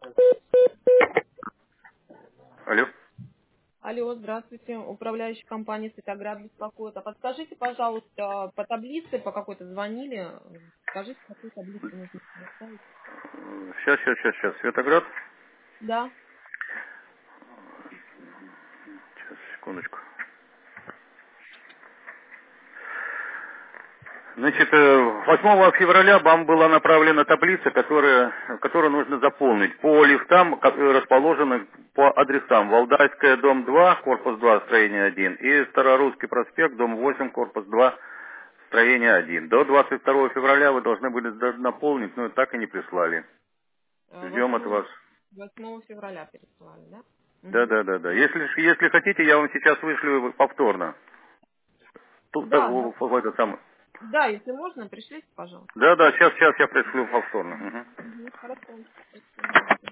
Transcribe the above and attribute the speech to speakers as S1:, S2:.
S1: Алло.
S2: Алло, здравствуйте. Управляющая компания «Светоград» беспокоит. А подскажите, пожалуйста, по таблице, по какой-то звонили, скажите, какую таблицу нужно поставить?
S1: Сейчас. Светоград.
S2: Да.
S1: Сейчас, секундочку. Значит, 8 февраля вам была направлена таблица, которую нужно заполнить по лифтам, расположенных по адресам. Валдайская, дом 2, корпус 2, строение 1, и Старорусский проспект, дом 8, корпус 2, строение 1. До 22 февраля вы должны были наполнить, но так и не прислали. Ждем от
S2: 8,
S1: вас.
S2: 8 февраля пересылали, да? Угу.
S1: Да. Если хотите, я вам сейчас вышлю повторно. Тут,
S2: Да, да.
S1: в этот самый.
S2: Да, если можно, пришлите, пожалуйста.
S1: Да, сейчас я пришлю повторно. Мгм.
S2: Угу, хорошо. Спасибо.